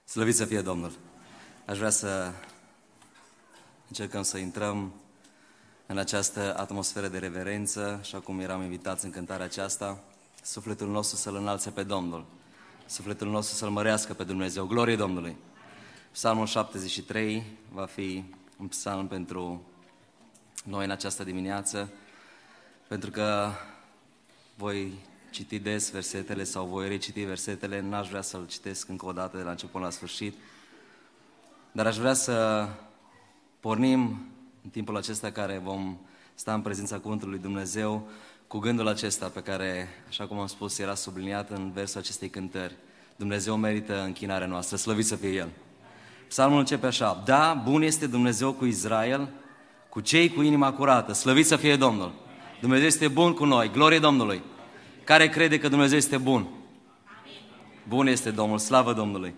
Slăvit să fie Domnul! Aș vrea să încercăm să intrăm în această atmosferă de reverență, așa cum eram invitați în cântarea aceasta, sufletul nostru să-L înalțe pe Domnul, sufletul nostru să-L mărească pe Dumnezeu. Glorie Domnului! Psalmul 73 va fi un psalm pentru noi în această dimineață, pentru că voi citi des versetele sau voi reciti versetele, n-aș vrea să-l citesc încă o dată de la început la sfârșit, dar aș vrea să pornim în timpul acesta care vom sta în prezența Cuvântului lui Dumnezeu cu gândul acesta pe care, așa cum am spus, era subliniat în versul acestei cântări. Dumnezeu merită închinarea noastră, slăvit să fie El. Psalmul începe așa: Da, bun este Dumnezeu cu Israel, cu cei cu inima curată, slăvit să fie Domnul. Dumnezeu este bun cu noi, glorie Domnului. Care crede că Dumnezeu este bun? Bun este Domnul, slavă Domnului.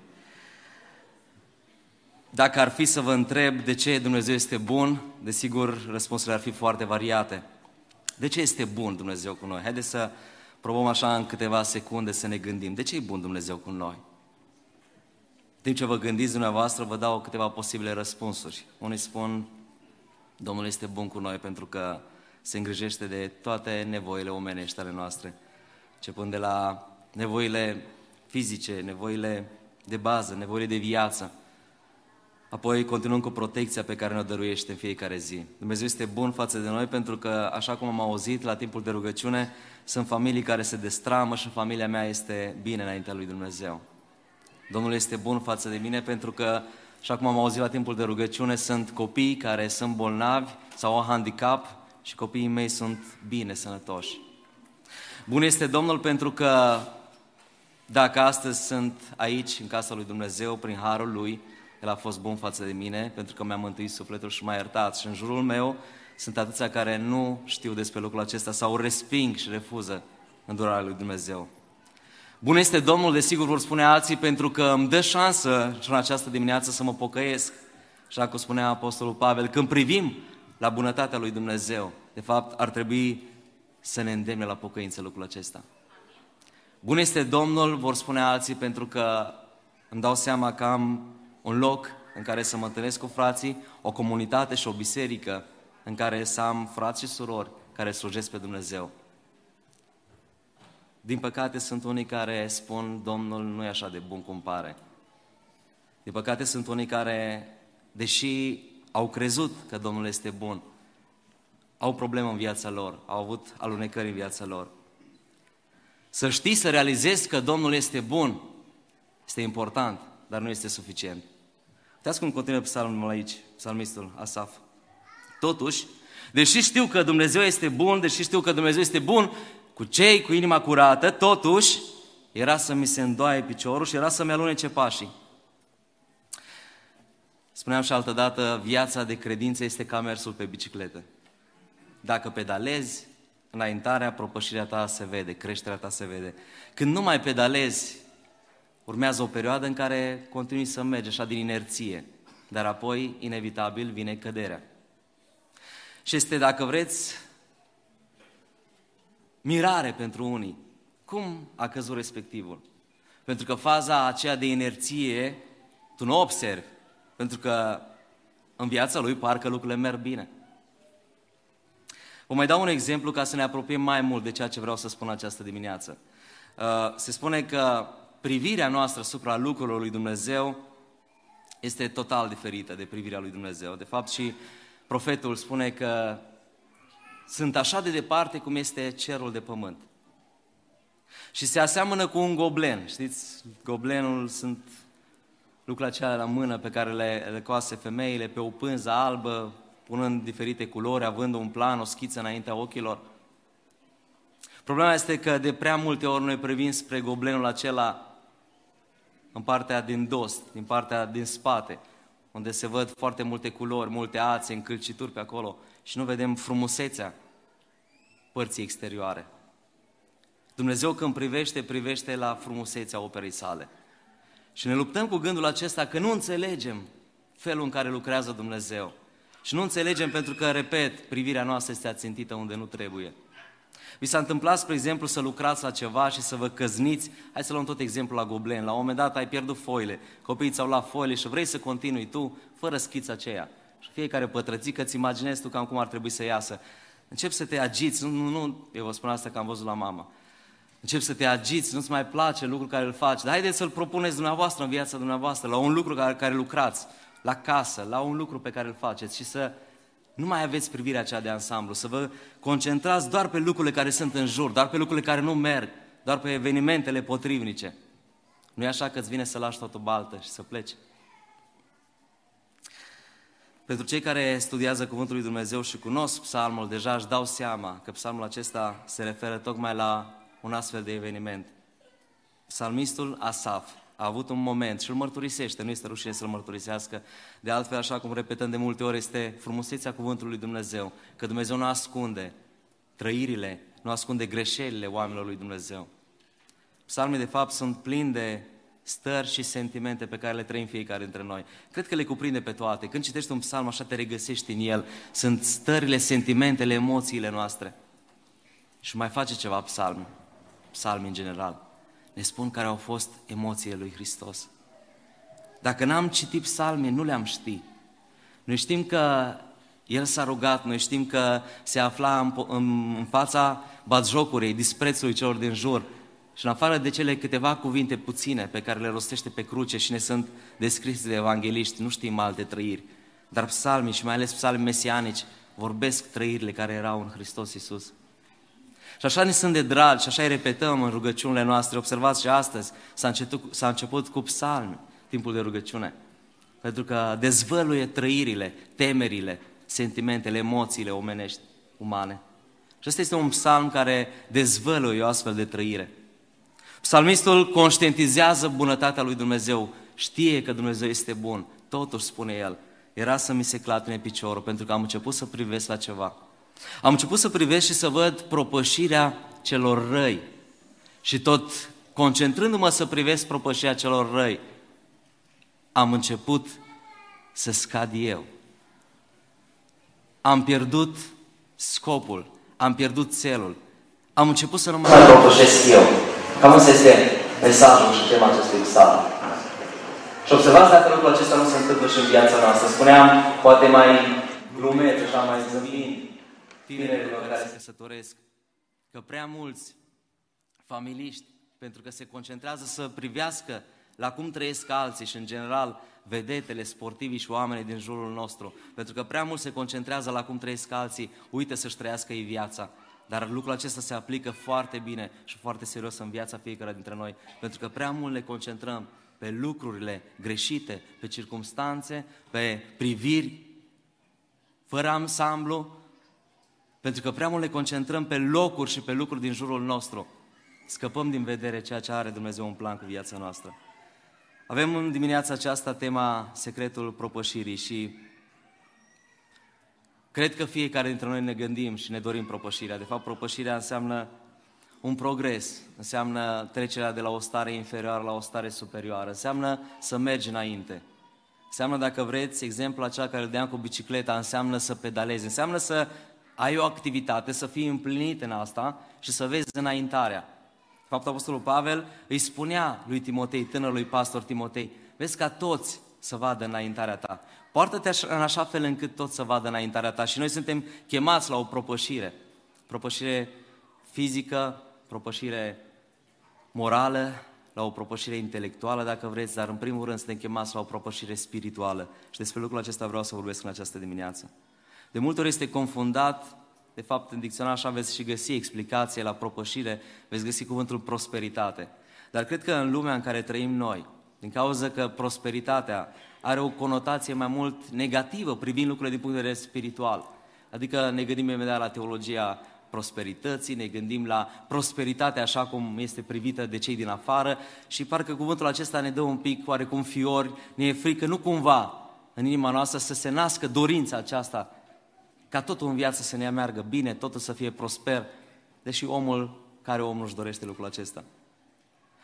Dacă ar fi să vă întreb de ce Dumnezeu este bun, desigur răspunsurile ar fi foarte variate. De ce este bun Dumnezeu cu noi? Haideți să probăm așa în câteva secunde să ne gândim. De ce e bun Dumnezeu cu noi? În timp ce vă gândiți dumneavoastră, vă dau câteva posibile răspunsuri. Unii spun, Domnul este bun cu noi pentru că se îngrijește de toate nevoile omenești ale noastre, începând de la nevoile fizice, nevoile de bază, nevoile de viață, apoi continuăm cu protecția pe care ne-o dăruiește în fiecare zi. Dumnezeu este bun față de noi pentru că, așa cum am auzit la timpul de rugăciune, sunt familii care se destramă și familia mea este bine înaintea lui Dumnezeu. Domnul este bun față de mine pentru că, așa cum am auzit la timpul de rugăciune, sunt copii care sunt bolnavi sau au handicap și copiii mei sunt bine, sănătoși. Bun este Domnul pentru că dacă astăzi sunt aici, în casa lui Dumnezeu, prin harul Lui, El a fost bun față de mine, pentru că mi-a mântuit sufletul și m-a iertat. Și în jurul meu sunt atâția care nu știu despre lucrul acesta sau resping și refuză îndurarea lui Dumnezeu. Bun este Domnul, desigur vor spune alții, pentru că îmi dă șansă și în această dimineață să mă pocăiesc. Așa cum spunea Apostolul Pavel, când privim la bunătatea lui Dumnezeu, de fapt ar trebui să ne îndemne la pocăință lucrul acesta. Bun este Domnul, vor spune alții, pentru că îmi dau seama că am un loc în care să mă întâlnesc cu frații, o comunitate și o biserică în care să am frați și surori care slujesc pe Dumnezeu. Din păcate sunt unii care spun, Domnul nu e așa de bun cum pare. Din păcate sunt unii care, deși au crezut că Domnul este bun, au probleme în viața lor, au avut alunecări în viața lor. Să știi, să realizezi că Domnul este bun, este important, dar nu este suficient. Uitați cum continuă psalmul aici, psalmistul Asaf. Totuși, deși știu că Dumnezeu este bun, deși știu că Dumnezeu este bun cu cei cu inima curată, totuși era să mi se îndoaie piciorul și era să-mi alunece pașii. Spuneam și altădată, viața de credință este ca mersul pe bicicletă. Dacă pedalezi, înaintarea, propășirea ta se vede, creșterea ta se vede. Când nu mai pedalezi, urmează o perioadă în care continui să mergi așa din inerție, dar apoi, inevitabil, vine căderea. Și este, dacă vreți, mirare pentru unii. Cum a căzut respectivul? Pentru că faza aceea de inerție, tu nu observi, pentru că în viața lui parcă lucrurile merg bine. Vă mai dau un exemplu ca să ne apropiem mai mult de ceea ce vreau să spun această dimineață. Se spune că privirea noastră asupra lucrurilor lui Dumnezeu este total diferită de privirea lui Dumnezeu. De fapt și profetul spune că sunt așa de departe cum este cerul de pământ. Și se aseamănă cu un goblen. Știți, goblenul sunt lucrurile acelea la mână pe care le coase femeile pe o pânză albă, punând diferite culori, având un plan, o schiță înaintea ochilor. Problema este că de prea multe ori noi privim spre goblenul acela în partea din dos, din partea din spate, unde se văd foarte multe culori, multe ațe, încălcituri pe acolo și nu vedem frumusețea părții exterioare. Dumnezeu când privește, privește la frumusețea operei sale. Și ne luptăm cu gândul acesta că nu înțelegem felul în care lucrează Dumnezeu. Și nu înțelegem pentru că, repet, privirea noastră este ațintită unde nu trebuie. Vi s-a întâmplat, spre exemplu, să lucrați la ceva și să vă căzniți? Hai să luăm tot exemplul la Goblen. La un moment dat ai pierdut foile, copiii ți-au luat foile și vrei să continui tu fără schița aceea. Și fiecare pătrățică îți imaginezi tu cam cum ar trebui să iasă. Începi să te agiți, eu vă spun asta că am văzut la mama. Începi să te agiți, nu-ți mai place lucrul care îl faci. Dar haideți să-l propuneți dumneavoastră în viața dumneavoastră, la un lucru care lucrați, la casă, la un lucru pe care îl faceți și să nu mai aveți privirea aceea de ansamblu, să vă concentrați doar pe lucrurile care sunt în jur, doar pe lucrurile care nu merg, doar pe evenimentele potrivnice. Nu e așa că îți vine să lași totul baltă și să pleci? Pentru cei care studiază Cuvântul lui Dumnezeu și cunosc psalmul, deja își dau seama că psalmul acesta se referă tocmai la un astfel de eveniment. Psalmistul Asaf a avut un moment și îl mărturisește, nu este rușine să-l mărturisească. De altfel, așa cum repetăm de multe ori, este frumusețea Cuvântului lui Dumnezeu, că Dumnezeu nu ascunde trăirile, nu ascunde greșelile oamenilor lui Dumnezeu. Psalmii, de fapt, sunt plini de stări și sentimente pe care le trăim fiecare dintre noi. Cred că le cuprinde pe toate. Când citești un psalm, așa te regăsești în el. Sunt stările, sentimentele, emoțiile noastre. Și mai face ceva psalmii în general. Ne spun care au fost emoțiile lui Hristos. Dacă n-am citit psalmii, nu le-am ști. Noi știm că El s-a rugat, noi știm că se afla în fața batjocurei, disprețului celor din jur. Și în afară de cele câteva cuvinte puține pe care le rostește pe cruce și ne sunt descrise de evangeliști, nu știm alte trăiri. Dar psalmii și mai ales psalmii mesianici vorbesc trăirile care erau în Hristos Iisus. Și așa ne sunt de dragi și așa îi repetăm în rugăciunile noastre. Observați și astăzi s-a început cu psalmi, timpul de rugăciune. Pentru că dezvăluie trăirile, temerile, sentimentele, emoțiile omenești, umane. Și ăsta este un psalm care dezvăluie o astfel de trăire. Psalmistul conștientizează bunătatea lui Dumnezeu, știe că Dumnezeu este bun, totuși spune el, era să mi se clatine piciorul, pentru că am început să privesc la ceva. Am început să privesc și să văd propășirea celor răi. Și tot concentrându-mă să privesc propășirea celor răi, am început să scad eu. Am pierdut scopul, am pierdut țelul. Am început să nu mai propășesc eu. Cam ăsta este mesajul și tema acestui psalm. Și observați dacă lucrul acesta nu se întâmplă și în viața noastră. Spuneam, poate mai glumeț, așa mai zâmbind, tinerilor care se căsătoresc, că prea mulți familiști, pentru că se concentrează să privească la cum trăiesc alții și în general vedetele, sportivii și oamenii din jurul nostru, pentru că prea mult se concentrează la cum trăiesc alții, uită să-și trăiască ei viața. Dar lucrul acesta se aplică foarte bine și foarte serios în viața fiecare dintre noi, pentru că prea mult ne concentrăm pe lucrurile greșite, pe circumstanțe, pe priviri fără ansamblu, pentru că prea mult ne concentrăm pe locuri și pe lucruri din jurul nostru. Scăpăm din vedere ceea ce are Dumnezeu în plan cu viața noastră. Avem în dimineața aceasta tema secretul propășirii și cred că fiecare dintre noi ne gândim și ne dorim propășirea. De fapt, propășirea înseamnă un progres, înseamnă trecerea de la o stare inferioară la o stare superioară, înseamnă să mergi înainte. Înseamnă, dacă vreți, exemplul acela care îl deam cu bicicleta, înseamnă să pedalezi, înseamnă să ai o activitate, să fii împlinit în asta și să vezi înaintarea. De fapt, Apostolul Pavel îi spunea lui Timotei, tânărului pastor Timotei, vezi ca toți să vadă înaintarea ta. Poartă-te în așa fel încât toți să vadă înaintarea ta. Și noi suntem chemați la o propășire. Propășire fizică, propășire morală, la o propășire intelectuală, dacă vreți, dar în primul rând suntem chemați la o propășire spirituală. Și despre lucrul acesta vreau să vorbesc în această dimineață. De multe ori este confundat, de fapt în dicționar așa veți și găsi explicație la propășire, veți găsi cuvântul prosperitate. Dar cred că în lumea în care trăim noi, din cauza că prosperitatea are o conotație mai mult negativă privind lucrurile din punct de vedere spiritual. Adică ne gândim imediat la teologia prosperității, ne gândim la prosperitatea așa cum este privită de cei din afară și parcă cuvântul acesta ne dă un pic oarecum fiori, ne e frică, nu cumva în inima noastră să se nască dorința aceasta ca totul în viață să ne meargă bine, totul să fie prosper, deși omul care om nu-și dorește lucrul acesta.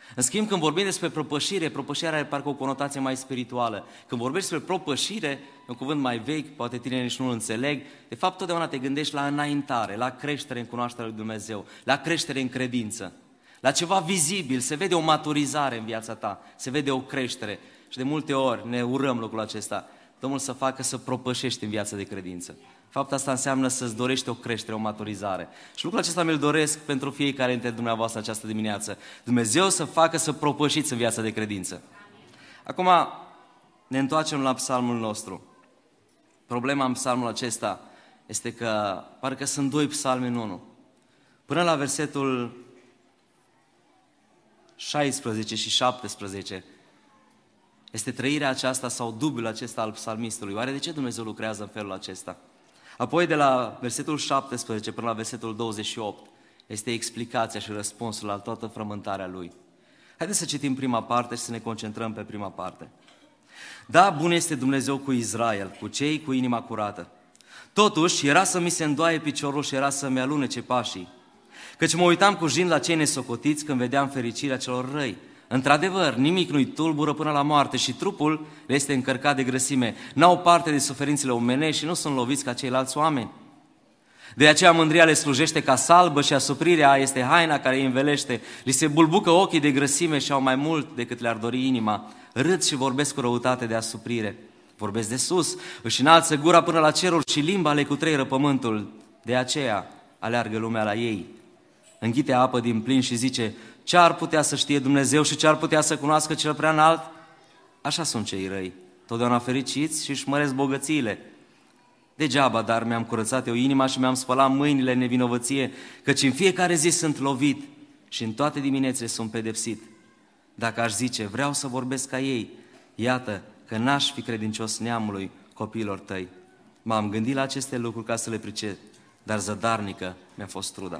În schimb, când vorbim despre propășire, propășirea are parcă o conotație mai spirituală. Când vorbești despre propășire, e un cuvânt mai vechi, poate tinerii nici nu-l înțeleg, de fapt totdeauna te gândești la înaintare, la creștere în cunoașterea lui Dumnezeu, la creștere în credință, la ceva vizibil, se vede o maturizare în viața ta, se vede o creștere. Și de multe ori ne urăm lucrul acesta. Domnul să facă să propășești în viața de credință. Fapt asta înseamnă să-ți dorești o creștere, o maturizare. Și lucrul acesta mi-l doresc pentru fiecare dintre dumneavoastră această dimineață. Dumnezeu să facă să propășiți în viața de credință. Acum ne întoarcem la psalmul nostru. Problema în psalmul acesta este că parcă sunt 2 psalmi în unul. Până la versetul 16 și 17 este trăirea aceasta sau dubiul acesta al psalmistului. Oare de ce Dumnezeu lucrează în felul acesta? Apoi de la versetul 17 până la versetul 28 este explicația și răspunsul la toată frământarea lui. Haideți să citim prima parte și să ne concentrăm pe prima parte. Da, bun este Dumnezeu cu Israel, cu cei cu inima curată. Totuși, era să mi se îndoaie piciorul și era să-mi alunece pașii. Căci mă uitam cu jind la cei nesocotiți când vedeam fericirea celor răi. Într-adevăr, nimic nu-i tulbură până la moarte și trupul le este încărcat de grăsime. N-au parte de suferințele omenești și nu sunt loviți ca ceilalți oameni. De aceea mândria le slujește ca salbă și asuprirea este haina care îi învelește. Li se bulbucă ochii de grăsime și au mai mult decât le-ar dori inima. Râd și vorbesc cu răutate de asuprire. Vorbesc de sus, își înalță gura până la ceruri și limba le cutreieră pământul. De aceea aleargă lumea la ei. Înghite apă din plin și zice: ce ar putea să știe Dumnezeu și ce ar putea să cunoască cel prea înalt? Așa sunt cei răi, totdeauna fericiți și își măresc bogățiile. Degeaba, dar mi-am curățat eu inima și mi-am spălat mâinile în nevinovăție, căci în fiecare zi sunt lovit și în toate diminețile sunt pedepsit. Dacă aș zice, vreau să vorbesc ca ei, iată că n-aș fi credincios neamului copiilor tăi. M-am gândit la aceste lucruri ca să le pricep, dar zădarnică mi-a fost truda.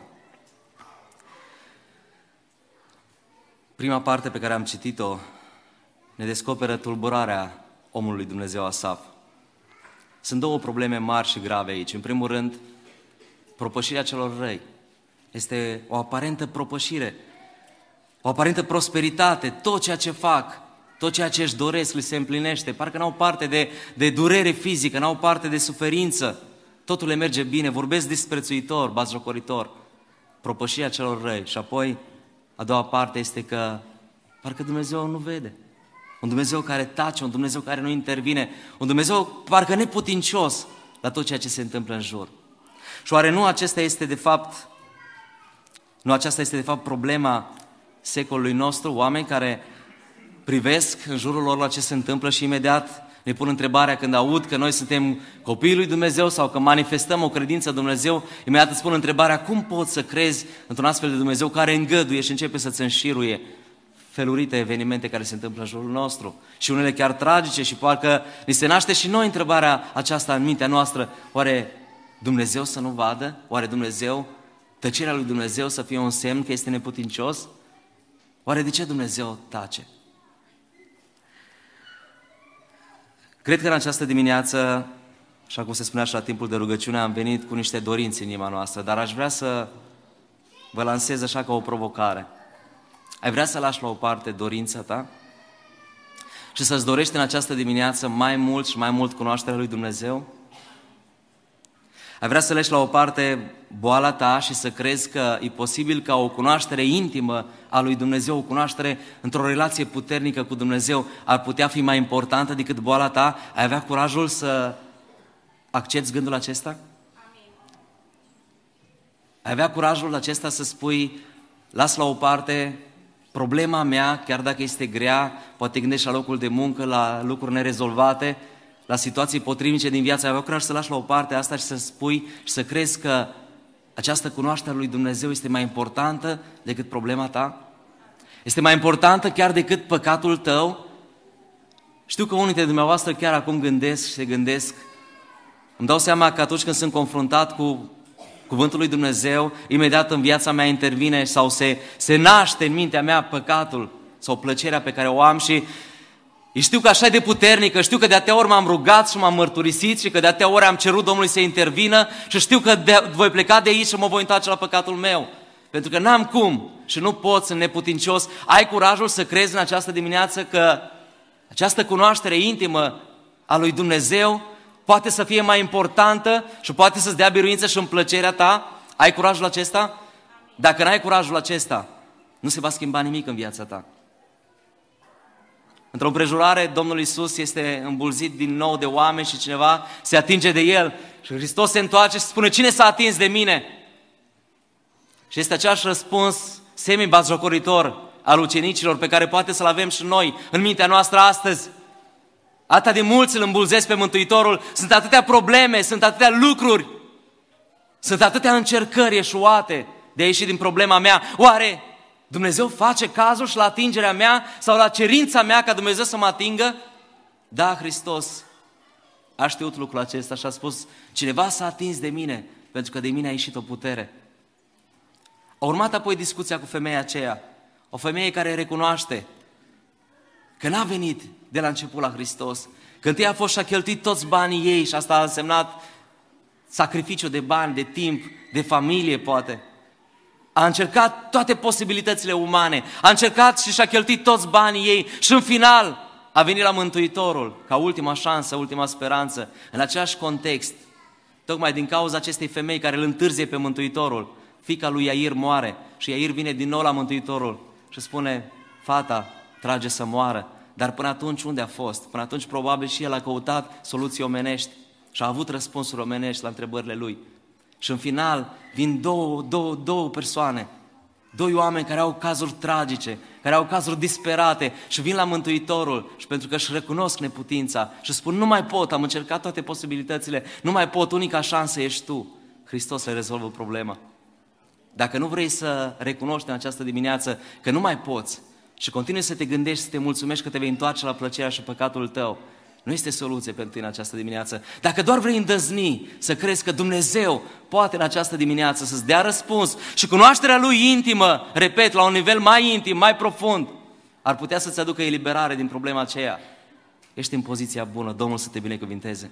Prima parte pe care am citit-o ne descoperă tulburarea omului Dumnezeu Asaf. Sunt 2 probleme mari și grave aici. În primul rând, propășirea celor răi. Este o aparentă propășire, o aparentă prosperitate. Tot ceea ce fac, tot ceea ce își doresc, li se împlinește. Parcă n-au parte de durere fizică, n-au parte de suferință. Totul le merge bine, vorbesc disprețuitor, batjocoritor. Propășirea celor răi. Și apoi, a doua parte este că parcă Dumnezeu nu vede. Un Dumnezeu care tace, un Dumnezeu care nu intervine, un Dumnezeu parcă neputincios la tot ceea ce se întâmplă în jur. Și oare nu aceasta este de fapt problema secolului nostru, oameni care privesc în jurul lor la ce se întâmplă și imediat ne pun întrebarea când aud că noi suntem copiii lui Dumnezeu sau că manifestăm o credință în Dumnezeu, imediat îți pun întrebarea: cum poți să crezi într-un astfel de Dumnezeu care îngăduie și începe să-ți înșiruie felurite evenimente care se întâmplă în jurul nostru și unele chiar tragice și parcă ni se naște și noi întrebarea aceasta în mintea noastră: oare Dumnezeu să nu vadă? Oare Dumnezeu, tăcerea lui Dumnezeu să fie un semn că este neputincios? Oare de ce Dumnezeu tace? Cred că în această dimineață, așa cum se spunea și la timpul de rugăciune, am venit cu niște dorințe în inima noastră, dar aș vrea să vă lansez așa ca o provocare. Ai vrea să lași la o parte dorința ta și să-ți dorești în această dimineață mai mult și mai mult cunoașterea lui Dumnezeu? Ai vrea să lași la o parte boala ta și să crezi că e posibil ca o cunoaștere intimă a lui Dumnezeu, o cunoaștere într-o relație puternică cu Dumnezeu ar putea fi mai importantă decât boala ta? Ai avea curajul să accepți gândul acesta? Amin. Ai avea curajul acesta să spui: las la o parte problema mea, chiar dacă este grea, poate gândești la locul de muncă, la lucruri nerezolvate, la situații potrivnice din viață, ai avea curaj să lași la o parte asta și să spui și să crezi că această cunoaștere a lui Dumnezeu este mai importantă decât problema ta? Este mai importantă chiar decât păcatul tău? Știu că unii dintre dumneavoastră chiar acum gândesc și se gândesc. Îmi dau seama că atunci când sunt confruntat cu Cuvântul lui Dumnezeu, imediat în viața mea intervine sau se naște în mintea mea păcatul sau plăcerea pe care o am și știu că așa e de puternică, știu că de atâtea ori m-am rugat și m-am mărturisit și că de atâtea ori am cerut Domnului să intervină și știu că voi pleca de aici și mă voi întoarce la păcatul meu. Pentru că n-am cum și nu pot, sunt neputincios, ai curajul să crezi în această dimineață că această cunoaștere intimă a lui Dumnezeu poate să fie mai importantă și poate să-ți dea biruință și în plăcerea ta? Ai curajul acesta? Dacă n-ai curajul acesta, nu se va schimba nimic în viața ta. Într-o împrejurare, Domnul Iisus este îmbulzit din nou de oameni și cineva se atinge de El. Și Hristos se întoarce și spune, cine s-a atins de mine? Și este același răspuns semi-batjocoritor al ucenicilor pe care poate să-l avem și noi în mintea noastră astăzi. Atât de mulți îl îmbulzesc pe Mântuitorul, sunt atâtea probleme, sunt atâtea lucruri, sunt atâtea încercări eșuate de a ieși din problema mea. Oare Dumnezeu face cazul și la atingerea mea sau la cerința mea ca Dumnezeu să mă atingă? Da, Hristos a știut lucrul acesta și a spus, cineva s-a atins de mine pentru că de mine a ieșit o putere. A urmat apoi discuția cu femeia aceea, o femeie care recunoaște că n-a venit de la început la Hristos, că întâi a fost și a cheltuit toți banii ei și asta a însemnat sacrificiu de bani, de timp, de familie poate. A încercat toate posibilitățile umane, a încercat și și-a cheltuit toți banii ei și în final a venit la Mântuitorul ca ultima șansă, ultima speranță, în același context. Tocmai din cauza acestei femei care îl întârzie pe Mântuitorul, fiica lui Iair moare și Iair vine din nou la Mântuitorul și spune, fata trage să moară. Dar până atunci unde a fost? Până atunci probabil și el a căutat soluții omenești și a avut răspunsuri omenești la întrebările lui. Și în final vin două persoane, doi oameni care au cazuri tragice, care au cazuri disperate și vin la Mântuitorul și pentru că își recunosc neputința și spun, nu mai pot, am încercat toate posibilitățile, nu mai pot, unica șansă ești tu. Hristos le rezolvă problema. Dacă nu vrei să recunoști în această dimineață că nu mai poți și continui să te gândești, să te mulțumești că te vei întoarce la plăcerea și păcatul tău, nu este soluție pentru tine în această dimineață. Dacă doar vrei îndrăzni să crezi că Dumnezeu poate în această dimineață să-ți dea răspuns și cunoașterea Lui intimă, repet, la un nivel mai intim, mai profund, ar putea să-ți aducă eliberare din problema aceea, ești în poziția bună, Domnul să te binecuvinteze.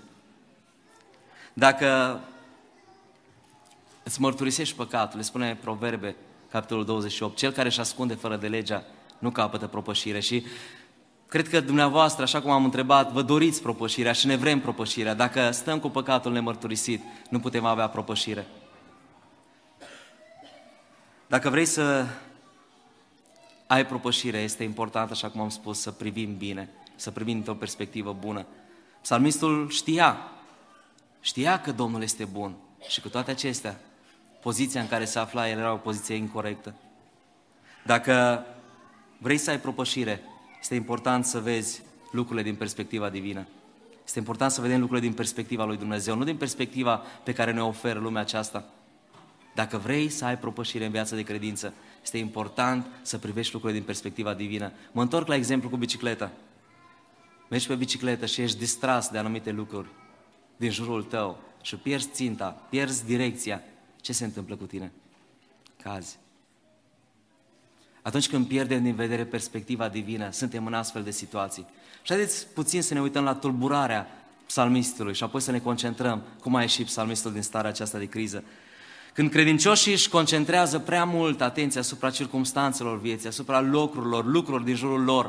Dacă îți mărturisești păcatul, le spune Proverbe, capitolul 28, cel care își ascunde fără de legea nu capătă propășire. Și cred că dumneavoastră, așa cum am întrebat, vă doriți propășirea și ne vrem propășirea. Dacă stăm cu păcatul nemărturisit, nu putem avea propășire. Dacă vrei să ai propășire, este important, așa cum am spus, să privim bine, să privim într-o perspectivă bună. Psalmistul știa că Domnul este bun și cu toate acestea, poziția în care se afla el era o poziție incorectă. Dacă vrei să ai propășire, este important să vezi lucrurile din perspectiva divină. Este important să vedem lucrurile din perspectiva lui Dumnezeu, nu din perspectiva pe care ne oferă lumea aceasta. Dacă vrei să ai propășire în viața de credință, este important să privești lucrurile din perspectiva divină. Mă întorc la exemplu cu bicicleta. Mergi pe bicicletă și ești distras de anumite lucruri din jurul tău și pierzi ținta, pierzi direcția. Ce se întâmplă cu tine? Cazi. Atunci când pierdem din vedere perspectiva divină, suntem în astfel de situații. Și haideți puțin să ne uităm la tulburarea psalmistului și apoi să ne concentrăm cum a ieșit psalmistul din starea aceasta de criză. Când credincioșii își concentrează prea mult atenția asupra circumstanțelor vieții, asupra lucrurilor din jurul lor,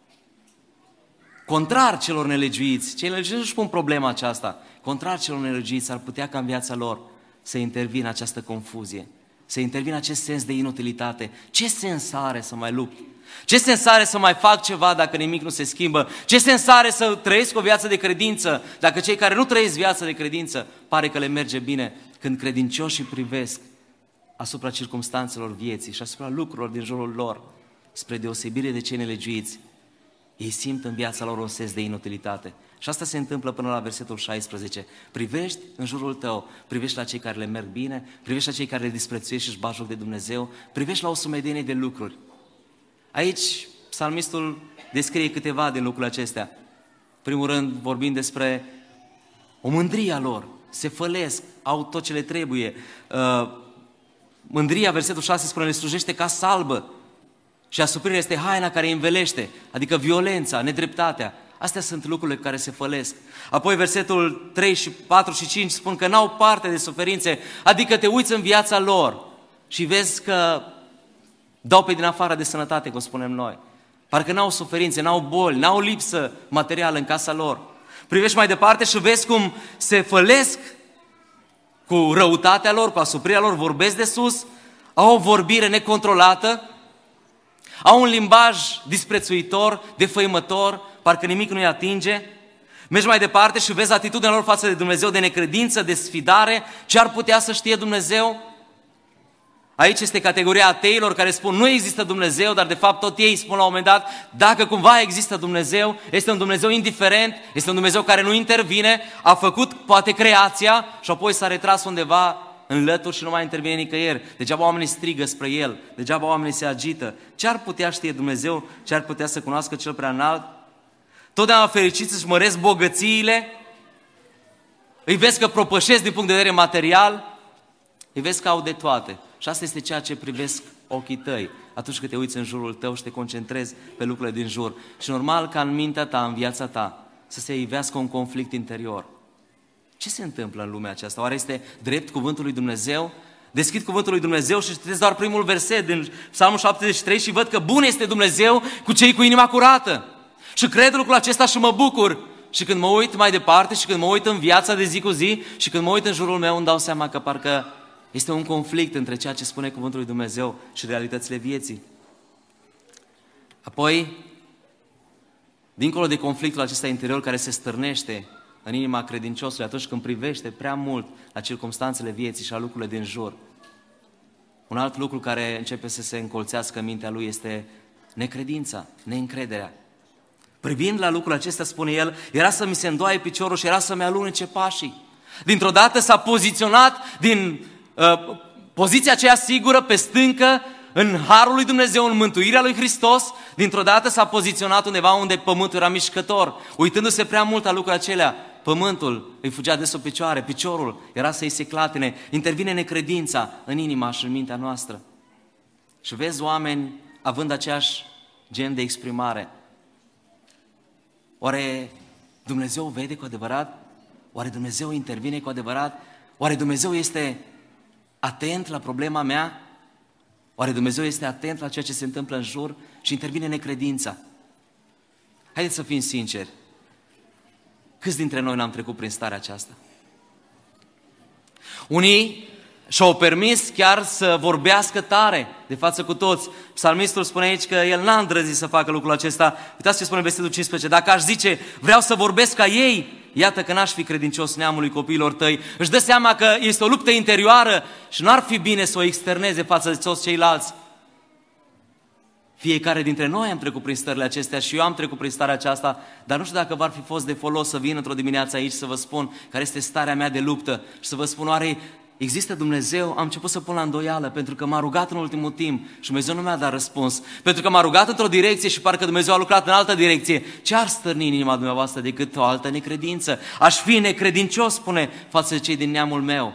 contrar celor nelegiuiți, cei nelegiuiți își pun problema aceasta, contrar celor nelegiuiți ar putea ca în viața lor să intervină această confuzie, să intervină acest sens de inutilitate. Ce sens are să mai lupt? Ce sens are să mai fac ceva dacă nimic nu se schimbă? Ce sens are să trăiesc o viață de credință dacă cei care nu trăiesc viața de credință pare că le merge bine? Când credincioșii privesc asupra circumstanțelor vieții și asupra lucrurilor din jurul lor, spre deosebire de cei nelegiuiți, ei simt în viața lor un sens de inutilitate. Și asta se întâmplă până la versetul 16. Privești în jurul tău, privești la cei care le merg bine, privești la cei care le disprețuiești și își bagi joc de Dumnezeu, privești la o sumedenie de lucruri. Aici psalmistul descrie câteva din lucrurile acestea. Primul rând vorbim despre o mândrie a lor, se fălesc, au tot ce le trebuie. Mândria, versetul 6 spune, le slujește ca salbă și asuprirea este haina care îi învelește, adică violența, nedreptatea. Astea sunt lucrurile care se fălesc. Apoi versetul 3 și 4 și 5 spun că n-au parte de suferințe, adică te uiți în viața lor și vezi că Dau pe din afară de sănătate, cum spunem noi. Parcă n-au suferințe, n-au boli, n-au lipsă materială în casa lor. Privești mai departe și vezi cum se fălesc cu răutatea lor, cu asuprirea lor, vorbesc de sus, au o vorbire necontrolată, au un limbaj disprețuitor, defăimător, parcă nimic nu-i atinge. Mergi mai departe și vezi atitudinea lor față de Dumnezeu, de necredință, de sfidare, ce ar putea să știe Dumnezeu. Aici este categoria ateilor care spun nu există Dumnezeu, dar de fapt tot ei spun la un moment dat, dacă cumva există Dumnezeu, este un Dumnezeu indiferent, este un Dumnezeu care nu intervine, a făcut poate creația și apoi s-a retras undeva în lături și nu mai intervine nicăieri. Degeaba oamenii strigă spre El, degeaba oamenii se agită. Ce ar putea știe Dumnezeu, ce ar putea să cunoască Cel prea înalt? Totdeauna fericiți își măresc bogățiile, îi vezi că propășesc din punct de vedere material, îi vezi că au de toate. Și asta este ceea ce privesc ochii tăi atunci când te uiți în jurul tău și te concentrezi pe lucrurile din jur. Și normal ca în mintea ta, în viața ta, să se ivească un conflict interior. Ce se întâmplă în lumea aceasta? Oare este drept cuvântul lui Dumnezeu? Deschid cuvântul lui Dumnezeu și citesc doar primul verset din Psalmul 73 și văd că bun este Dumnezeu cu cei cu inima curată. Și cred lucrul acesta și mă bucur. Și când mă uit mai departe și când mă uit în viața de zi cu zi și când mă uit în jurul meu îmi dau seama că parcă este un conflict între ceea ce spune cuvântul lui Dumnezeu și realitățile vieții. Apoi, dincolo de conflictul acesta interior care se stârnește în inima credinciosului atunci când privește prea mult la circumstanțele vieții și la lucrurile din jur, un alt lucru care începe să se încolțească în mintea lui este necredința, neîncrederea. Privind la lucrul acesta, spune el, era să mi se îndoaie piciorul și era să-mi alunece pașii. Dintr-o dată s-a poziționat din poziția aceea sigură pe stâncă, în harul lui Dumnezeu, în mântuirea lui Hristos, dintr-o dată s-a poziționat undeva unde pământul era mișcător. Uitându-se prea mult la lucrurile acelea, pământul îi fugea de sub picioare, piciorul era să-i se clatine, intervine necredința în inima și în mintea noastră. Și vezi oameni având aceeași gen de exprimare. Oare Dumnezeu vede cu adevărat? Oare Dumnezeu intervine cu adevărat? Oare Dumnezeu este atent la problema mea? Oare Dumnezeu este atent la ceea ce se întâmplă în jur și intervine necredința? Haideți să fim sinceri. Câți dintre noi n-am trecut prin starea aceasta? Unii și-au permis chiar să vorbească tare de față cu toți. Psalmistul spune aici că el n-a îndrăzit să facă lucrul acesta. Uitați ce spune versetul 15. Dacă aș zice, vreau să vorbesc ca ei, iată că n-aș fi credincios neamului copiilor tăi. Își dă seama că este o luptă interioară și n-ar fi bine să o externeze față de toți ceilalți. Fiecare dintre noi am trecut prin stările acestea și eu am trecut prin starea aceasta, dar nu știu dacă v-ar fi fost de folos să vin într-o dimineață aici să vă spun care este starea mea de luptă și să vă spun, oare există Dumnezeu? Am început să pun la îndoială pentru că m-a rugat în ultimul timp și Dumnezeu nu mi-a dat răspuns. Pentru că m-a rugat într-o direcție și parcă Dumnezeu a lucrat în altă direcție. Ce ar stârni în inima dumneavoastră decât o altă necredință? Aș fi necredincios, spune, față de cei din neamul meu.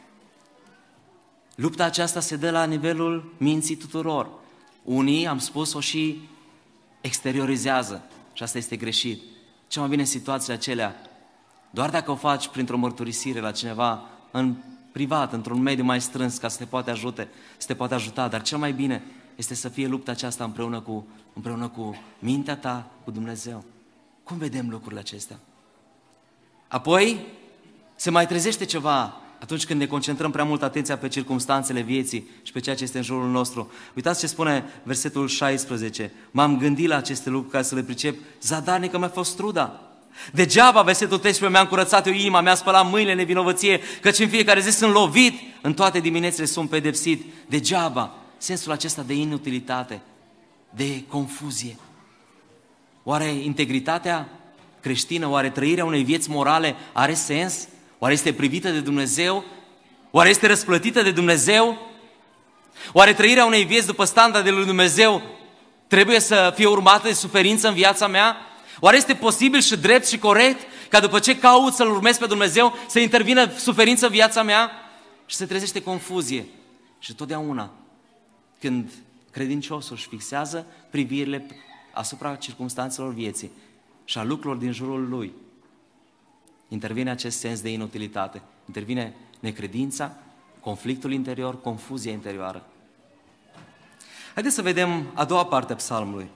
Lupta aceasta se dă la nivelul minții tuturor. Unii, am spus-o, și exteriorizează și asta este greșit. Cel mai bine în situațiile acelea, doar dacă o faci printr-o mărturisire la cineva în privat, într-un mediu mai strâns, ca să te poate ajuta, dar cel mai bine este să fie lupta aceasta împreună cu mintea ta, cu Dumnezeu. Cum vedem lucrurile acestea? Apoi se mai trezește ceva atunci când ne concentrăm prea mult atenția pe circumstanțele vieții și pe ceea ce este în jurul nostru. Uitați ce spune versetul 16. M-am gândit la aceste lucruri ca să le pricep, zadarnică mi-a fost truda. Degeaba, versetul 13, mi-am curățat eu inima, mi-a spălat mâinile nevinovăție, căci în fiecare zi sunt lovit, în toate diminețile sunt pedepsit. Degeaba, sensul acesta de inutilitate, de confuzie. Oare integritatea creștină, oare trăirea unei vieți morale are sens? Oare este privită de Dumnezeu? Oare este răsplătită de Dumnezeu? Oare trăirea unei vieți după standardele lui Dumnezeu trebuie să fie urmată de suferință în viața mea? Oare este posibil și drept și corect ca după ce caut să-L urmez pe Dumnezeu să intervină suferință în viața mea? Și se trezește confuzie. Și totdeauna când credinciosul își fixează privirile asupra circumstanțelor vieții și a lucrurilor din jurul lui, intervine acest sens de inutilitate, intervine necredința, conflictul interior, confuzia interioară. Haideți să vedem a doua parte a psalmului.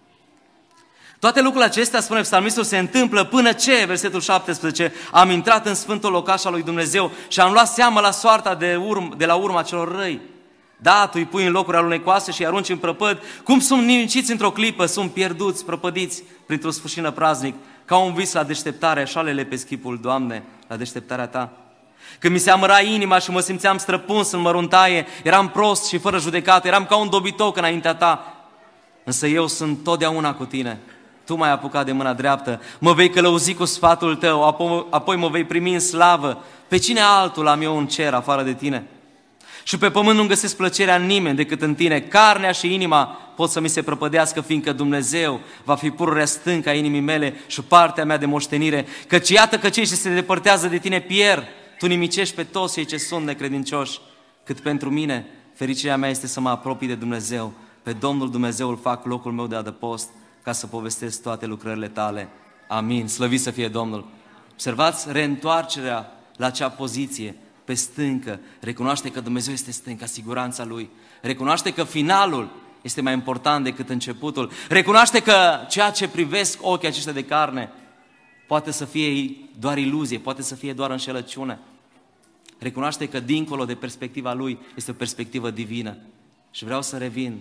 Toate lucrurile acestea, spune psalmistul, se întâmplă până ce, versetul 17, am intrat în sfântul locaș al lui Dumnezeu și am luat seama la soarta de la urma celor răi. Da, tu îi pui în locuri alunecoase și îi arunci în prăpăd. Cum sunt niminciți într-o clipă, sunt pierduți, prăpădiți printr-o sfârșină praznic, ca un vis la deșteptare, așa le lepezi chipul, Doamne, la deșteptarea Ta. Când mi se amăra inima și mă simțeam străpuns în măruntaie, eram prost și fără judecată, eram ca un dobitoc înaintea Ta. Însă eu sunt totdeauna cu Tine. Tu m-ai apucat de mâna dreaptă, mă vei călăuzi cu sfatul Tău, apoi mă vei primi în slavă. Pe cine altul am eu în cer afară de Tine? Și pe pământ nu găsesc plăcerea în nimeni decât în Tine. Carnea și inima pot să mi se prăpădească, fiindcă Dumnezeu va fi pururea stâncă a inimii mele și partea mea de moștenire. Căci iată că cei ce se depărtează de Tine pierd. Tu nimicești pe toți cei ce sunt necredincioși. Cât pentru mine, fericirea mea este să mă apropii de Dumnezeu. Pe Domnul Dumnezeu îl fac locul meu de adăpost, ca să povestesc toate lucrările Tale. Amin. Slăvit să fie Domnul. Observați reîntoarcerea la acea poziție, pe stâncă. Recunoaște că Dumnezeu este stânca, siguranța Lui. Recunoaște că finalul este mai important decât începutul. Recunoaște că ceea ce privesc ochii aceștia de carne poate să fie doar iluzie, poate să fie doar înșelăciune. Recunoaște că dincolo de perspectiva Lui este o perspectivă divină. Și vreau să revin